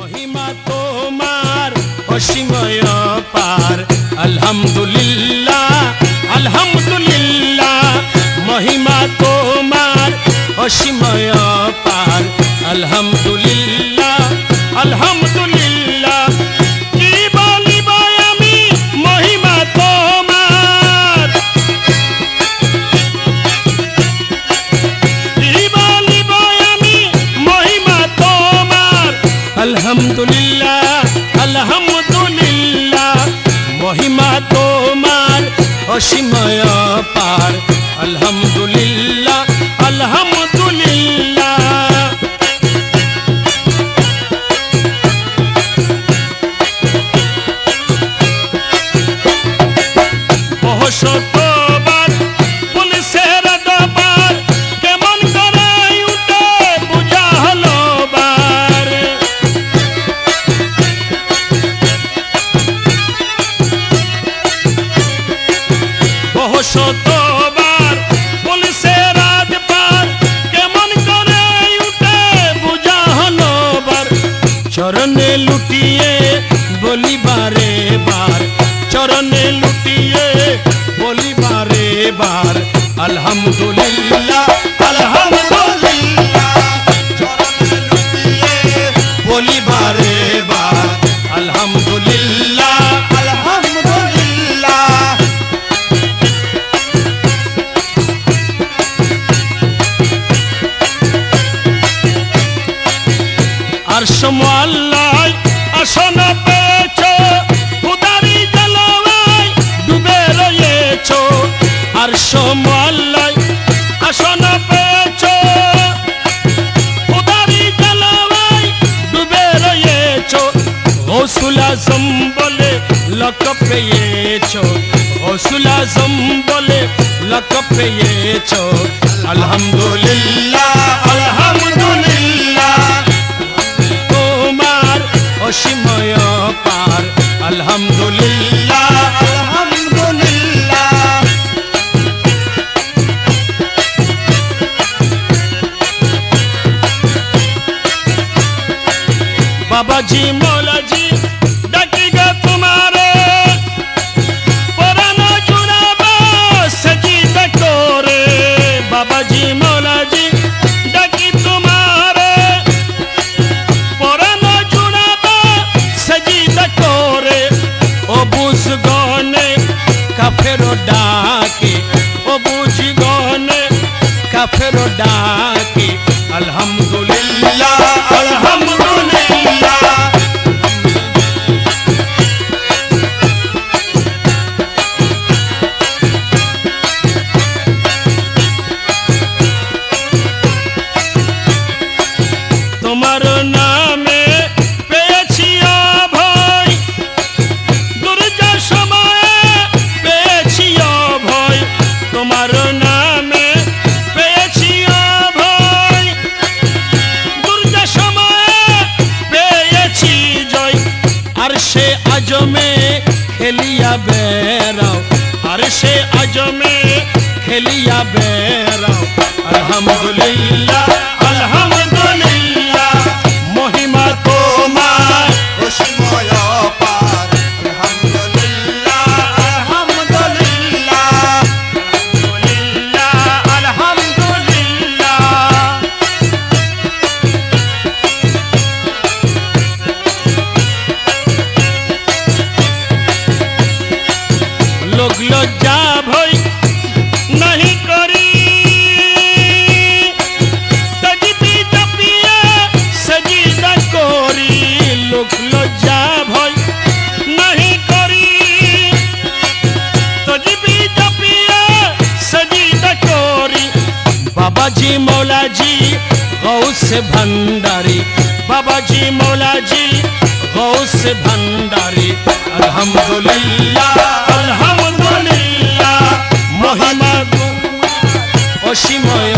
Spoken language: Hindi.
महिमा तोमार असीमय पार अल्हम्दुलिल्लाह अल्हम्दुलिल्लाह महिमा तोमार असीमय पार अल्हम्दुलिल्लाह अल्हम्दुलिल्लाह की बोलिब आमी महिमा तोमार की बोलिब आमी महिमा तोमार अल्हम्दुलिल्लाह अल्हम्दुलिल्लाह महिमा तोमार असीमय पार अल्हम्दुलिल्लाह अल्हम्दुलिल्लाह शतबार पुलिसेर दरबार केमन करे उठे बुझा हलो बार शतबार पुलिसेर दरबार केमन करे उठे बुझा हलो बार चरणे लुटिए बोली बारे बार चरणे लुटिए बोली बारे बार अल्हम्दुलिल्लाह अल्हम्दुलिल्लाह चरण लुटिए बोली बारे बार अल्हम्दुलिल्लाह अल्हम्दुलिल्लाह अर्श मोअल्लाह आसन पेछो खुदारी जलवाय डूबे रहिएछो अर्श मोअल्लाह आसन पेछो खुदारी जलवाय डूबे रहिएछो गौसुल आज़म बोले लक़ब पेयेछो गौसुल आज़म बोले लक़ब पेयेछो अल्हम्दुलिल्लाह अल्हम्दुलिल्लाह असीमय पार अल्हम्दुलिल्लाह अल्हम्दुलिल्लाह बाबा जी मौला जी डाकेगा तुम्हारे पुराना जुड़ावा सजीदा कोरे बाबा जी मौला जी डाकी तुम्हारे कोरे ओ बुझ गने काफेरो डाके ओ बुझ गने काफेरो डाके अल्हम्दुलिल्लाह अल्हम्दुलिल्लाह तुम्हार नामे तुम्हार नामे पेয়েছি ভয় দুর্গা সময়ে পেয়েছি জয় আর সে আজমে খেলিয়া বেড়াও আর সে আজমে খেলিয়া বেড়াও আলহামদুলিল্লাহ আলহামদুলিল্লাহ মহিমা তোমার অসীময় পার लोग लज्जा भय नहीं करी तजबी जपिए सजीदा कोरी लोग लज्जा भय नहीं करी तजबी जपिए सजीदा कोरी बाबा जी मौला जी गौस भंडारी बाबा जी मौला जी गौस भंडारी अल्हम्दुलिल्लाह अल्हम्दुलिल्लाह महिमा असीमय